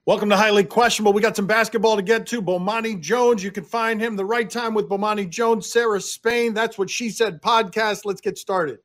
Welcome to Highly Questionable. We got some basketball to get to. Bomani Jones, you can find him The Right Time with Bomani Jones. Sarah Spain, That's What She Said podcast. Let's get started.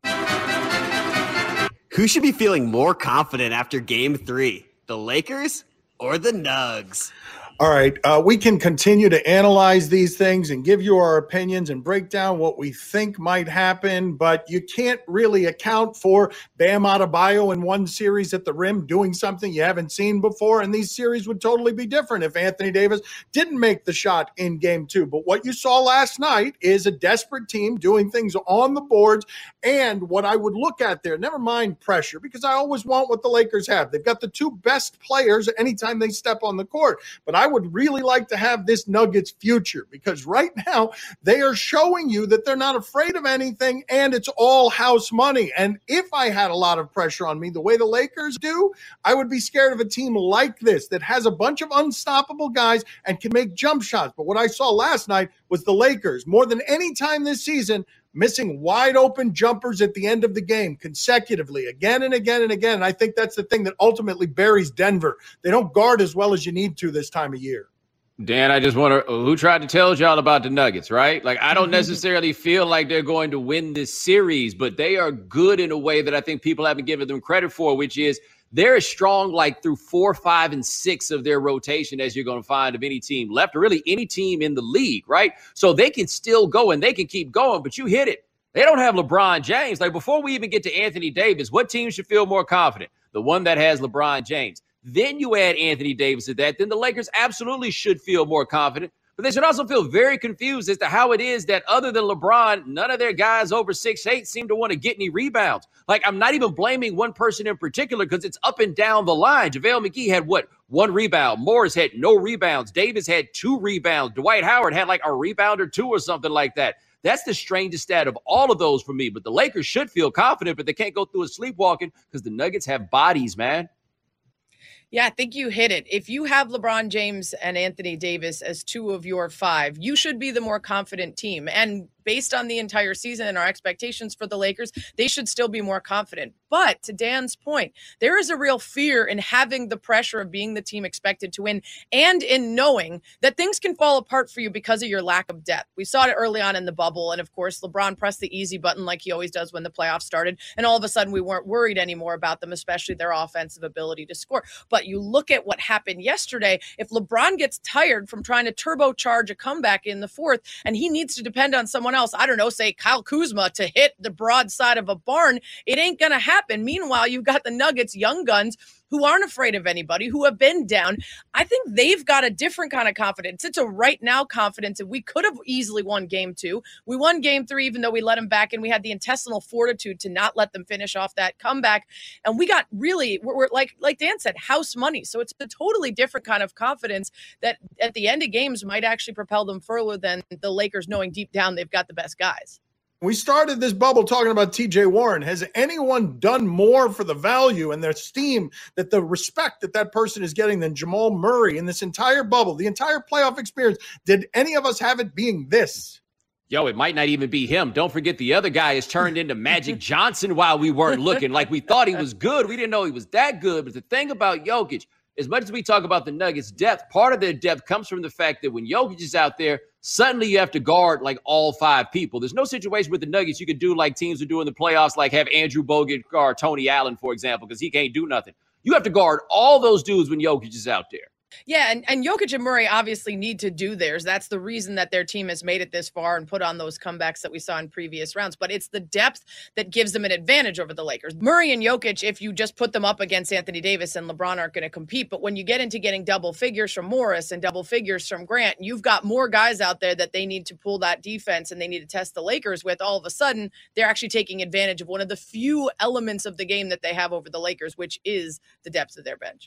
Who should be feeling more confident after Game 3, the Lakers or the Nugs? All right, we can continue to analyze these things and give you our opinions and break down what we think might happen, but you can't really account for Bam Adebayo in one series at the rim doing something you haven't seen before, and these series would totally be different if Anthony Davis didn't make the shot in Game 2. But what you saw last night is a desperate team doing things on the boards, and what I would look at there, never mind pressure, because I always want what the Lakers have. They've got the two best players anytime they step on the court, but I would really like to have this Nuggets future because right now they are showing you that they're not afraid of anything and it's all house money. And if I had a lot of pressure on me the way the Lakers do, I would be scared of a team like this that has a bunch of unstoppable guys and can make jump shots. But what I saw last night was the Lakers, more than any time this season, missing wide open jumpers at the end of the game consecutively again and again and again. And I think that's the thing that ultimately buries Denver. They don't guard as well as you need to this time of year. Dan, I just wonder who tried to tell y'all about the Nuggets, right? Like, I don't necessarily feel like they're going to win this series, but they are good in a way that I think people haven't given them credit for, which is they're as strong like through 4, 5, and 6 of their rotation as you're going to find of any team left, or really any team in the league, right? So they can still go and they can keep going, but you hit it. They don't have LeBron James. Like, before we even get to Anthony Davis, what team should feel more confident? The one that has LeBron James. Then you add Anthony Davis to that, then the Lakers absolutely should feel more confident. But they should also feel very confused as to how it is that other than LeBron, none of their guys over 6'8" seem to want to get any rebounds. Like, I'm not even blaming one person in particular because it's up and down the line. JaVale McGee had, 1 rebound. Morris had no rebounds. Davis had 2 rebounds. Dwight Howard had like a rebound or 2 or something like that. That's the strangest stat of all of those for me. But the Lakers should feel confident, but they can't go through it sleepwalking because the Nuggets have bodies, man. Yeah, I think you hit it. If you have LeBron James and Anthony Davis as 2 of your 5, you should be the more confident team. And based on the entire season and our expectations for the Lakers, they should still be more confident. But to Dan's point, there is a real fear in having the pressure of being the team expected to win and in knowing that things can fall apart for you because of your lack of depth. We saw it early on in the bubble. And of course, LeBron pressed the easy button like he always does when the playoffs started. And all of a sudden we weren't worried anymore about them, especially their offensive ability to score. But you look at what happened yesterday. If LeBron gets tired from trying to turbocharge a comeback in the fourth and he needs to depend on someone else, I don't know, say Kyle Kuzma to hit the broadside of a barn, it ain't going to happen. Meanwhile, you've got the Nuggets, young guns, who aren't afraid of anybody, who have been down. I think they've got a different kind of confidence. It's a right now confidence, and we could have easily won Game 2. We won Game 3, even though we let them back, and we had the intestinal fortitude to not let them finish off that comeback. And we got really, we're like Dan said, house money. So it's a totally different kind of confidence that at the end of games might actually propel them further than the Lakers knowing deep down they've got the best guys. We started this bubble talking about TJ Warren. Has anyone done more for the value and the esteem, that the respect that that person is getting than Jamal Murray in this entire bubble, the entire playoff experience? Did any of us have it being this? Yo, it might not even be him. Don't forget the other guy has turned into Magic Johnson while we weren't looking. Like, we thought he was good. We didn't know he was that good. But the thing about Jokic, as much as we talk about the Nuggets' depth, part of their depth comes from the fact that when Jokic is out there, suddenly you have to guard like all 5 people. There's no situation with the Nuggets you could do like teams are doing in the playoffs, like have Andrew Bogut guard Tony Allen, for example, because he can't do nothing. You have to guard all those dudes when Jokic is out there. Yeah, and Jokic and Murray obviously need to do theirs. That's the reason that their team has made it this far and put on those comebacks that we saw in previous rounds. But it's the depth that gives them an advantage over the Lakers. Murray and Jokic, if you just put them up against Anthony Davis and LeBron, aren't going to compete. But when you get into getting double figures from Morris and double figures from Grant, you've got more guys out there that they need to pull that defense and they need to test the Lakers with. All of a sudden, they're actually taking advantage of one of the few elements of the game that they have over the Lakers, which is the depth of their bench.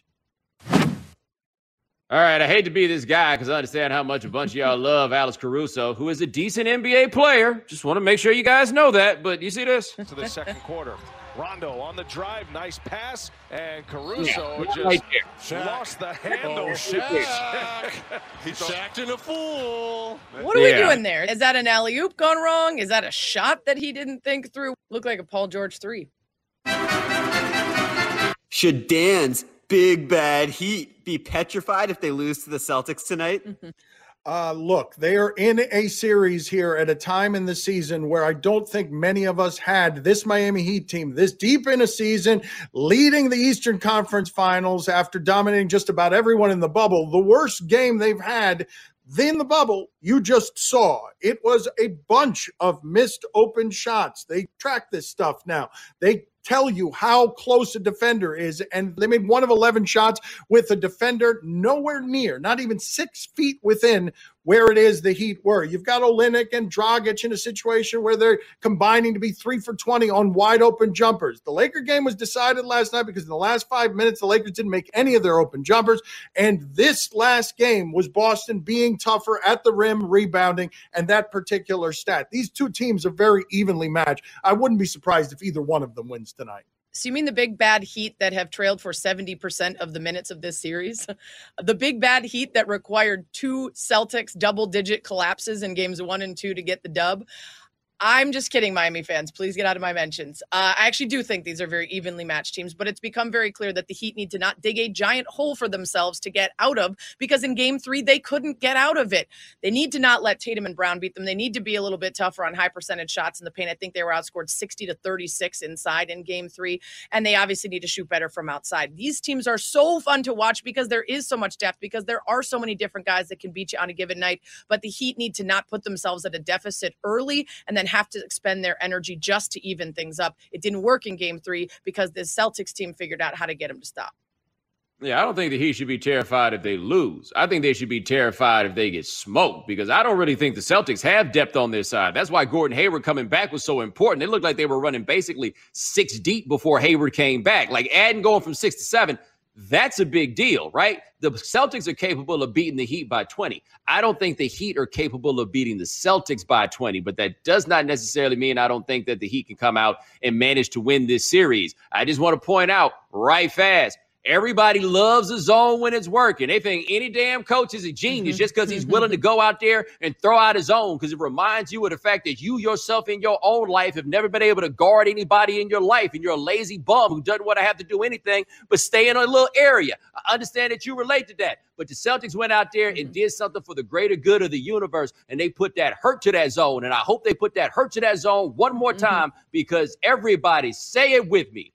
All right, I hate to be this guy because I understand how much a bunch of y'all love Alex Caruso, who is a decent NBA player. Just want to make sure you guys know that. But you see this? To the second quarter. Rondo on the drive, nice pass, and Caruso lost the handle. Shaq. He's Shaq'd in a fool. What are we doing there? Is that an alley-oop gone wrong? Is that a shot that he didn't think through? Looked like a Paul George 3. Should Dan's Big Bad Heat be petrified if they lose to the Celtics tonight? Look, they are in a series here at a time in the season where I don't think many of us had this Miami Heat team this deep in a season, leading the Eastern Conference Finals after dominating just about everyone in the bubble. The worst game they've had in the bubble, you just saw. It was a bunch of missed open shots. They track this stuff now. They tell you how close a defender is, and they made 1 of 11 shots with a defender nowhere near, not even 6 feet within where it is the Heat were. You've got Olynyk and Dragic in a situation where they're combining to be 3 for 20 on wide open jumpers. The Laker game was decided last night because in the last 5 minutes, the Lakers didn't make any of their open jumpers. And this last game was Boston being tougher at the rim, rebounding, and that particular stat. These two teams are very evenly matched. I wouldn't be surprised if either one of them wins tonight. So you mean the big bad Heat that have trailed for 70% of the minutes of this series? The big bad Heat that required 2 Celtics double-digit collapses in games 1 and 2 to get the dub? I'm just kidding, Miami fans. Please get out of my mentions. I actually do think these are very evenly matched teams, but it's become very clear that the Heat need to not dig a giant hole for themselves to get out of, because in game 3, they couldn't get out of it. They need to not let Tatum and Brown beat them. They need to be a little bit tougher on high percentage shots in the paint. I think they were outscored 60-36 inside in game 3, and they obviously need to shoot better from outside. These teams are so fun to watch because there is so much depth, because there are so many different guys that can beat you on a given night, but the Heat need to not put themselves at a deficit early and then have to expend their energy just to even things up. It didn't work in game 3 because the Celtics team figured out how to get them to stop. Yeah, I don't think that he should be terrified if they lose. I think they should be terrified if they get smoked, because I don't really think the Celtics have depth on their side. That's why Gordon Hayward coming back was so important. It looked like they were running basically 6 deep before Hayward came back. Like adding going from 6 to 7, that's a big deal, right? The Celtics are capable of beating the Heat by 20. I don't think the Heat are capable of beating the Celtics by 20, but that does not necessarily mean I don't think that the Heat can come out and manage to win this series. I just want to point out right fast, everybody loves a zone when it's working. They think any damn coach is a genius just because he's willing to go out there and throw out his own, because it reminds you of the fact that you yourself in your own life have never been able to guard anybody in your life, and you're a lazy bum who doesn't want to have to do anything but stay in a little area. I understand that you relate to that, but the Celtics went out there and did something for the greater good of the universe, and they put that hurt to that zone, and I hope they put that hurt to that zone one more time, because everybody, say it with me,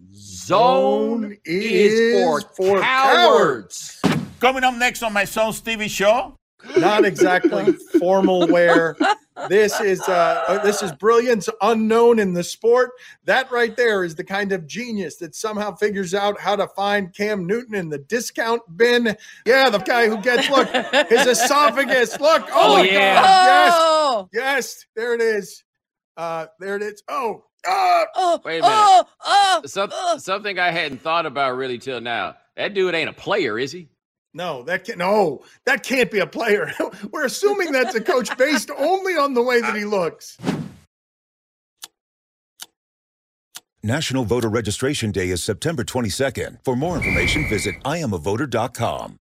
zone is for cowards. Coming up next on my son Stevie show. Not exactly formal wear. This is brilliance unknown in the sport. That right there is the kind of genius that somehow figures out how to find Cam Newton in the discount bin. Yeah, the guy who gets, look, his esophagus. Look, oh yeah. God. Yes, there it is. There it is. Wait a minute. Something I hadn't thought about really till now. That dude ain't a player, is he? No, that can't be a player. We're assuming that's a coach based only on the way that he looks. National Voter Registration Day is September 22nd. For more information, visit iamavoter.com.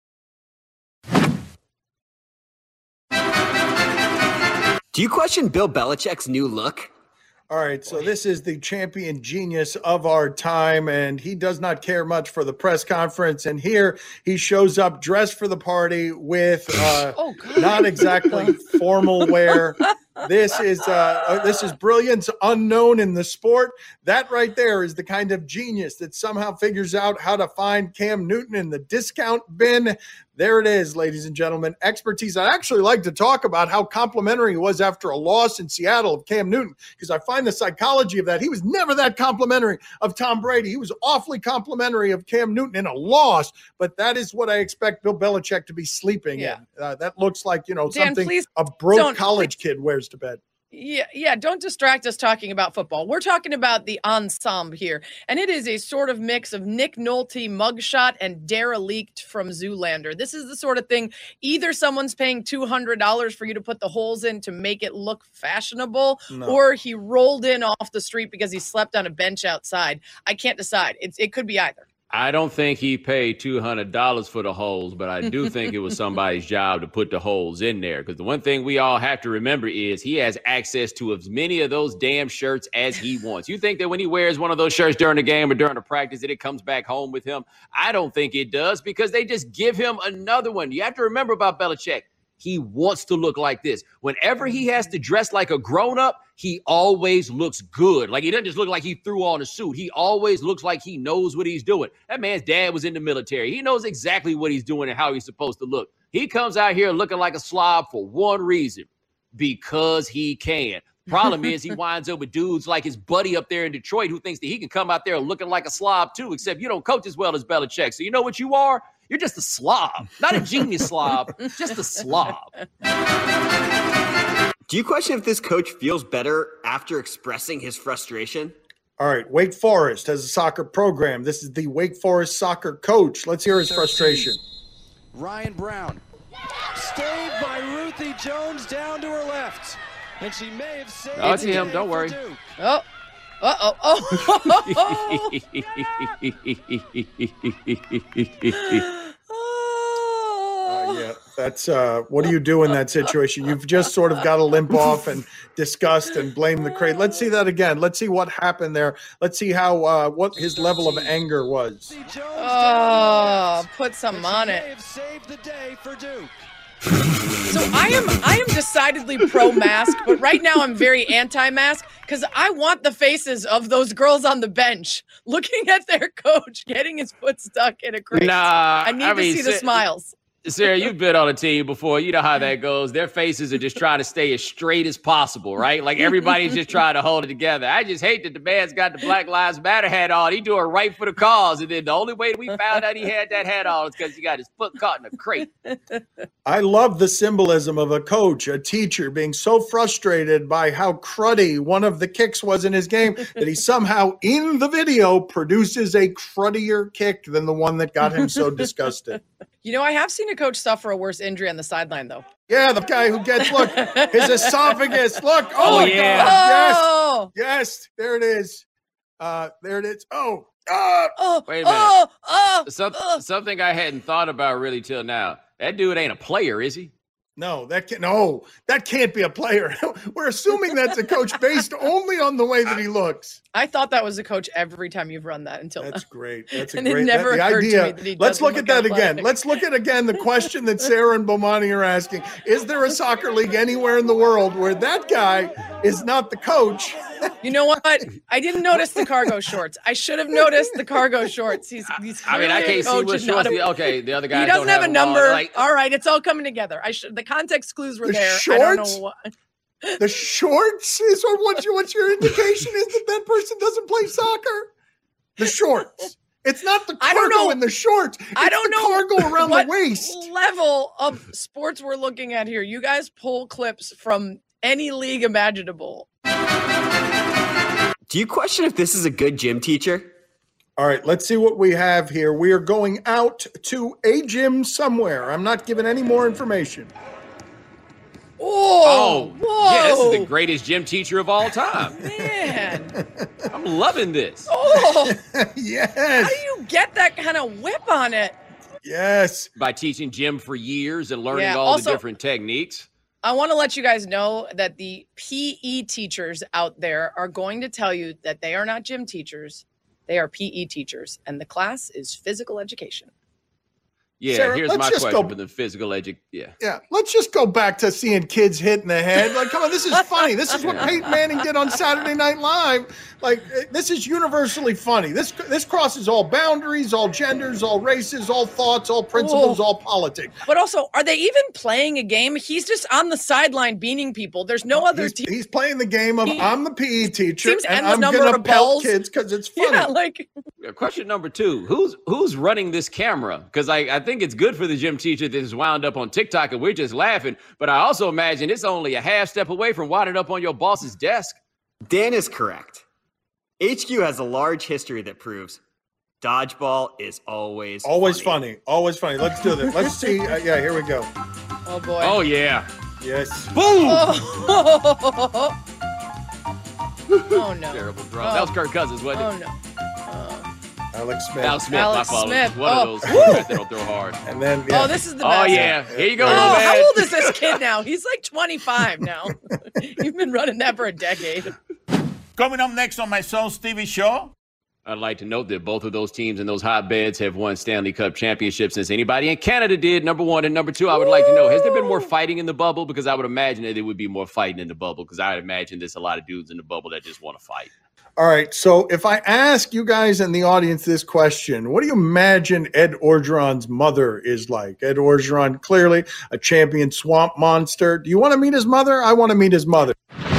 Do you question Bill Belichick's new look? All right, so this is the champion genius of our time, and he does not care much for the press conference. And here he shows up dressed for the party with not exactly formal wear. This is brilliance unknown in the sport. That right there is the kind of genius that somehow figures out how to find Cam Newton in the discount bin. There it is, ladies and gentlemen. Expertise. I'd actually like to talk about how complimentary he was after a loss in Seattle of Cam Newton, because I find the psychology of that. He was never that complimentary of Tom Brady. He was awfully complimentary of Cam Newton in a loss, but that is what I expect Bill Belichick to be sleeping in. That looks like, Dan, something a broke college kid wears to bed. Yeah. Don't distract us talking about football. We're talking about the ensemble here, and it is a sort of mix of Nick Nolte mugshot and Derelict from Zoolander. This is the sort of thing, either someone's paying $200 for you to put the holes in to make it look fashionable, or he rolled in off the street because he slept on a bench outside. I can't decide. It could be either. I don't think he paid $200 for the holes, but I do think it was somebody's job to put the holes in there. Because the one thing we all have to remember is he has access to as many of those damn shirts as he wants. You think that when he wears one of those shirts during the game or during the practice that it comes back home with him? I don't think it does, because they just give him another one. You have to remember about Belichick. He wants to look like this. Whenever he has to dress like a grown-up, he always looks good. Like, he doesn't just look like he threw on a suit. He always looks like he knows what he's doing. That man's dad was in the military. He knows exactly what he's doing and how he's supposed to look. He comes out here looking like a slob for one reason, because he can. Problem is, he winds up with dudes like his buddy up there in Detroit who thinks that he can come out there looking like a slob too, except you don't coach as well as Belichick. So you know what you are? You're just a slob. Not a genius slob, just a slob. Do you question if this coach feels better after expressing his frustration? All right, Wake Forest has a soccer program. This is the Wake Forest soccer coach. Let's hear his frustration. Ryan Brown. Stayed by Ruthie Jones down to her left. And she may have saved I'll see him, don't worry. Oh. Yeah, that's what do you do in that situation? You've just sort of got to limp off and disgust and blame the crate. Let's see that again. Let's see what happened there. Let's see how what his level of anger was. Oh, put some on it. So I am decidedly pro-mask, but right now I'm very anti-mask because I want the faces of those girls on the bench looking at their coach getting his foot stuck in a crate. Nah, I need to see the smiles. Sarah, you've been on a team before. You know how that goes. Their faces are just trying to stay as straight as possible, right? Like, everybody's just trying to hold it together. I just hate that the man's got the Black Lives Matter hat on. He doing right for the cause. And then the only way we found out he had that hat on is because he got his foot caught in a crate. I love the symbolism of a coach, a teacher being so frustrated by how cruddy one of the kicks was in his game that he somehow in the video produces a cruddier kick than the one that got him so disgusted. You know, I have seen a coach suffer a worse injury on the sideline, though. Yeah, the guy who gets, look, his esophagus. Look. Oh, my yeah. God. Yes. There it is. There it is. Wait a minute. Something I hadn't thought about really till now. That dude ain't a player, is he? No, that can't be a player. We're assuming that's a coach based only on the way that he looks. I thought that was a coach every time you've run that until That's now. Great. That's a and great it never the occurred idea. to me that he Let's look at that athletic. again. Let's look at again the question that Sarah and Bomani are asking. Is there a soccer league anywhere in the world where that guy is not the coach? You know what? I didn't notice the cargo shorts. I should have noticed the cargo shorts. He's I mean, I can't see what shorts. Okay, the other guy. He doesn't have a number. Like, all right, it's all coming together. The context clues were The there. shorts? I don't know what. The shorts is what your indication is that person doesn't play soccer? The shorts. It's not the cargo in the shorts. I don't know cargo around what the waist. level of sports we're looking at here. You guys pull clips from any league imaginable. Do you question if this is a good gym teacher? All right, let's see what we have here. We are going out to a gym somewhere. I'm not giving any more information. Oh, whoa. Yeah, this is the greatest gym teacher of all time. Man. I'm loving this. Oh, Yes. how do you get that kind of whip on it? Yes. By teaching gym for years and learning Yeah, all also- the different techniques. I want to let you guys know that the PE teachers out there are going to tell you that they are not gym teachers. They are PE teachers, and the class is physical education. Yeah, Sarah, here's let's my just question go- for the physical Yeah. Yeah, let's just go back to seeing kids hit in the head. Like, come on, this is funny. This is what Peyton Manning did on Saturday Night Live. Like, this is universally funny. This crosses all boundaries, all genders, all races, all thoughts, all principles, all politics. But also, are they even playing a game? He's just on the sideline beaning people. There's no other team. He's playing the game of I'm the PE teacher Seems and endless I'm number going to of pelt balls. kids because it's funny. Yeah, like Question number 2: Who's running this camera? Because I think it's good for the gym teacher that is wound up on TikTok and we're just laughing. But I also imagine it's only a half step away from winding up on your boss's desk. Dan is correct. HQ has a large history that proves dodgeball is always funny. Always funny. Let's do this. Let's see. Yeah, here we go. oh boy. Oh yeah. Yes. Boom. Oh no. Terrible draw. That was Kirk Cousins, wasn't Oh it? no. Alex Smith. Alex Smith. Alex my fault. Smith. One Oh. of those quarterbacks that don't throw hard. And then, Oh, this is the best. Oh, yeah. Here you go, Oh, man. how old is this kid now? He's like 25 now. You've been running that for a decade. Coming up next on my son Stevie show. I'd like to note that both of those teams in those hotbeds have won Stanley Cup championships since anybody in Canada did, number one. And number two, I would like to know, has there been more fighting in the bubble? Because I would imagine that there would be more fighting in the bubble, because I would imagine there's a lot of dudes in the bubble that just want to fight. All right. So if I ask you guys in the audience this question, what do you imagine Ed Orgeron's mother is like? Ed Orgeron, clearly a champion swamp monster. Do you want to meet his mother? I want to meet his mother.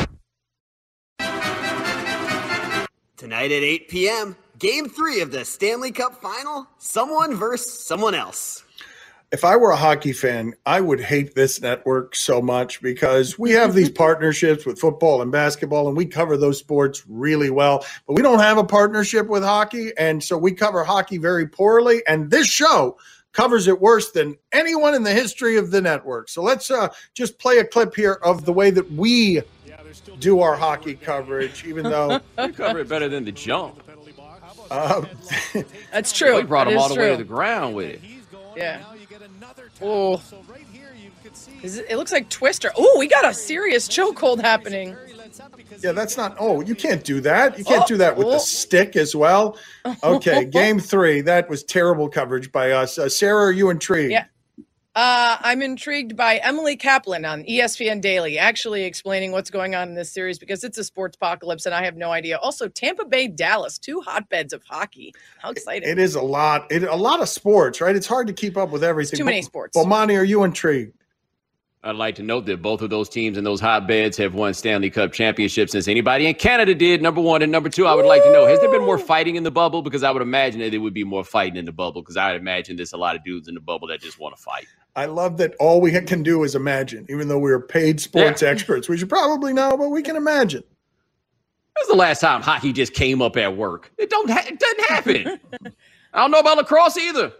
Tonight at 8 p.m., Game 3 of the Stanley Cup Final, someone versus someone else. If I were a hockey fan, I would hate this network so much because we have these partnerships with football and basketball, and we cover those sports really well. But we don't have a partnership with hockey, and so we cover hockey very poorly. And this show covers it worse than anyone in the history of the network. So let's just play a clip here of the way that we do our hockey coverage, even though We cover it better than the jump. That's true. We brought That him is all the way to true. the ground with it. Yeah. Oh. It looks like Twister. Oh, we got a serious chokehold happening. yeah, that's not. Oh, you can't do that. You can't do that with the stick as well. Okay, Game 3. That was terrible coverage by us. Sarah, are you intrigued? Yeah. I'm intrigued by Emily Kaplan on ESPN Daily, actually explaining what's going on in this series because it's a sports apocalypse and I have no idea. Also, Tampa Bay, Dallas, two hotbeds of hockey. How exciting! It is a lot. A lot of sports, right? It's hard to keep up with everything. Too many sports. Bomani, are you intrigued? I'd like to note that both of those teams in those hotbeds have won Stanley Cup championships since anybody in Canada did, number one. And number two, I would like to know, has there been more fighting in the bubble? Because I would imagine that there would be more fighting in the bubble, because I would imagine there's a lot of dudes in the bubble that just want to fight. I love that all we can do is imagine, even though we're paid sports experts. We should probably know, but we can imagine. When's the last time hockey just came up at work? It doesn't happen. I don't know about lacrosse either.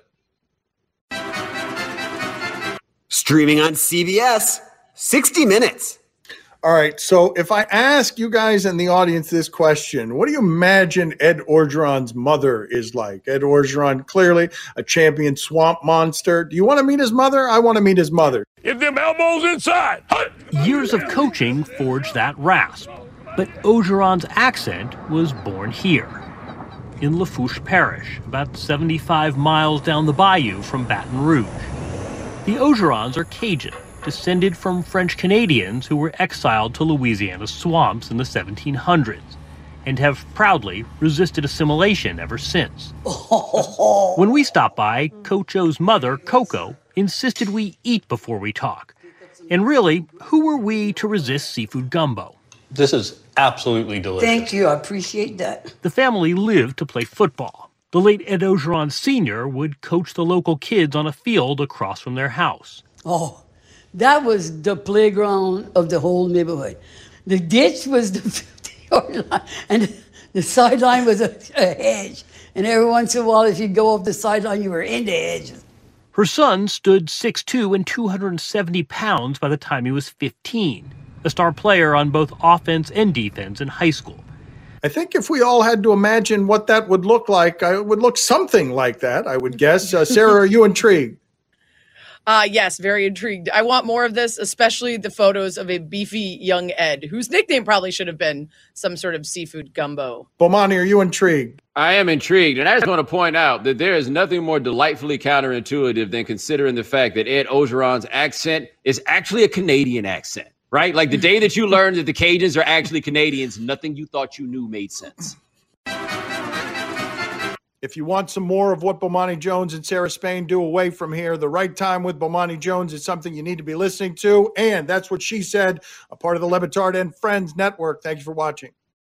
Streaming on CBS, 60 Minutes. All right. So if I ask you guys in the audience this question, what do you imagine Ed Orgeron's mother is like? Ed Orgeron, clearly a champion swamp monster. Do you want to meet his mother? I want to meet his mother. Get them elbows inside. Years of coaching forged that rasp, but Orgeron's accent was born here, in Lafourche Parish, about 75 miles down the bayou from Baton Rouge. The Orgerons are Cajun, descended from French Canadians who were exiled to Louisiana's swamps in the 1700s, and have proudly resisted assimilation ever since. When we stopped by, Coach O's mother, Coco, insisted we eat before we talk. And really, who were we to resist seafood gumbo? This is absolutely delicious. Thank you. I appreciate that. The family lived to play football. The late Ed Orgeron Sr. would coach the local kids on a field across from their house. Oh, that was the playground of the whole neighborhood. The ditch was the 50-yard line, and the sideline was a hedge. And every once in a while, if you go off the sideline, you were in the hedge. Her son stood 6'2" and 270 pounds by the time he was 15, a star player on both offense and defense in high school. I think if we all had to imagine what that would look like, it would look something like that, I would guess. Sarah, are you intrigued? Yes, very intrigued. I want more of this, especially the photos of a beefy young Ed, whose nickname probably should have been some sort of seafood gumbo. Bomani, are you intrigued? I am intrigued, and I just want to point out that there is nothing more delightfully counterintuitive than considering the fact that Ed Orgeron's accent is actually a Canadian accent, right? Like the day that you learned that the Cajuns are actually Canadians, nothing you thought you knew made sense. If you want some more of what Bomani Jones and Sarah Spain do away from here, The Right Time with Bomani Jones is something you need to be listening to. And that's what she said, a part of the Le Batard and Friends Network. Thank you for watching.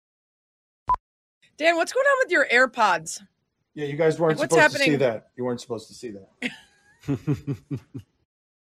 Dan, what's going on with your AirPods? Yeah, you guys weren't supposed to see that. You weren't supposed to see that.